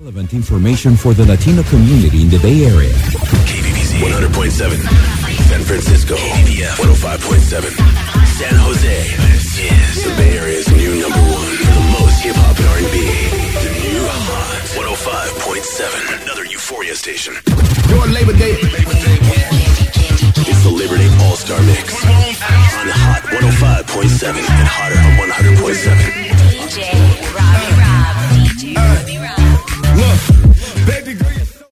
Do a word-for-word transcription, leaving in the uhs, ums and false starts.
Relevant information for the Latino community in the Bay Area. K B B Z one hundred point seven. San Francisco K B B F one oh five point seven. San Jose. This is the Bay Area's new number one for the most hip-hop and R and B. The new Hot one oh five point seven. Another Euphoria station. Your Labor Day. It's the Labor Day All-Star Mix on Hot one oh five point seven and Hotter on one hundred point seven. D J